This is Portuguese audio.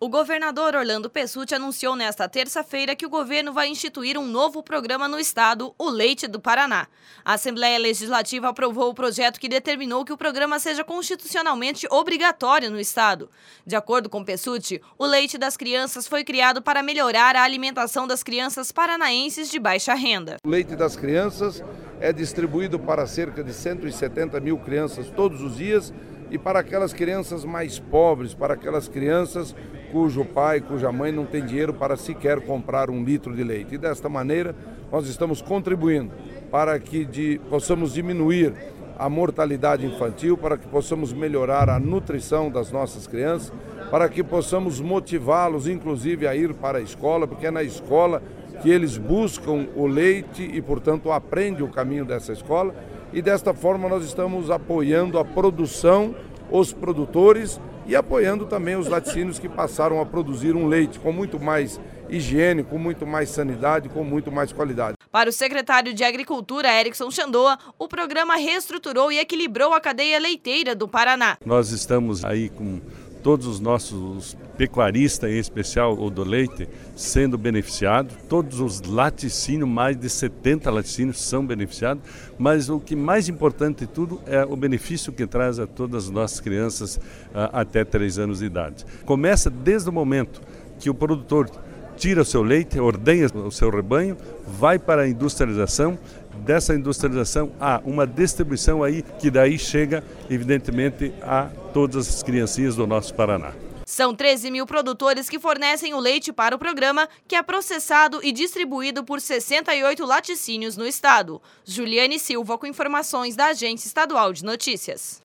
O governador Orlando Pessutti anunciou nesta terça-feira que o governo vai instituir um novo programa no estado, o Leite do Paraná. A Assembleia Legislativa aprovou o projeto que determinou que o programa seja constitucionalmente obrigatório no estado. De acordo com Pessutti, o leite das crianças foi criado para melhorar a alimentação das crianças paranaenses de baixa renda. O leite das crianças é distribuído para cerca de 170 mil crianças todos os dias e para aquelas crianças mais pobres, para aquelas crianças cujo pai, cuja mãe não tem dinheiro para sequer comprar um litro de leite. E desta maneira nós estamos contribuindo para que possamos diminuir a mortalidade infantil, para que possamos melhorar a nutrição das nossas crianças, para que possamos motivá-los inclusive a ir para a escola, porque é na escola que eles buscam o leite e, portanto, aprendem o caminho dessa escola. E desta forma nós estamos apoiando a produção, os produtores e apoiando também os laticínios que passaram a produzir um leite com muito mais higiene, com muito mais sanidade, com muito mais qualidade. Para o secretário de Agricultura, Erickson Chandoa, o programa reestruturou e equilibrou a cadeia leiteira do Paraná. Nós estamos aí com todos os nossos pecuaristas, em especial o do leite, sendo beneficiados. Todos os laticínios, mais de 70 laticínios são beneficiados, mas o que mais importante de tudo é o benefício que traz a todas as nossas crianças até 3 anos de idade. Começa desde o momento que o produtor tira o seu leite, ordenha o seu rebanho, vai para a industrialização. Dessa industrialização há uma distribuição aí que daí chega, evidentemente, a todas as criancinhas do nosso Paraná. São 13 mil produtores que fornecem o leite para o programa, que é processado e distribuído por 68 laticínios no estado. Juliane Silva com informações da Agência Estadual de Notícias.